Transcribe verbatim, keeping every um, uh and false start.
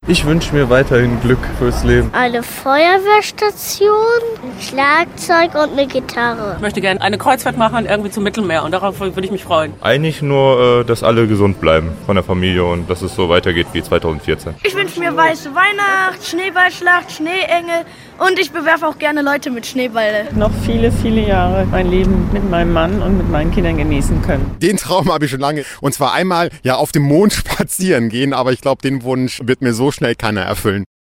Ich wünsche mir weiterhin Glück fürs Leben. Eine Feuerwehrstation, ein Schlagzeug und eine Gitarre. Ich möchte gerne eine Kreuzfahrt machen, irgendwie zum Mittelmeer und darauf würde ich mich freuen. Eigentlich nur, dass alle gesund bleiben von der Familie und dass es so weitergeht wie zweitausendvierzehn. Ich wünsche mir weiße Weihnacht, Schneeballschlacht, Schneeengel und ich bewerfe auch gerne Leute mit Schneeballe. Noch viele, viele Jahre mein Leben mit meinem Mann und mit meinen Kindern genießen können. Den Traum habe ich schon lange. Und zwar einmal ja auf dem Mond spazieren gehen, aber ich glaube, den Wunsch wird mir so schnell keiner erfüllen.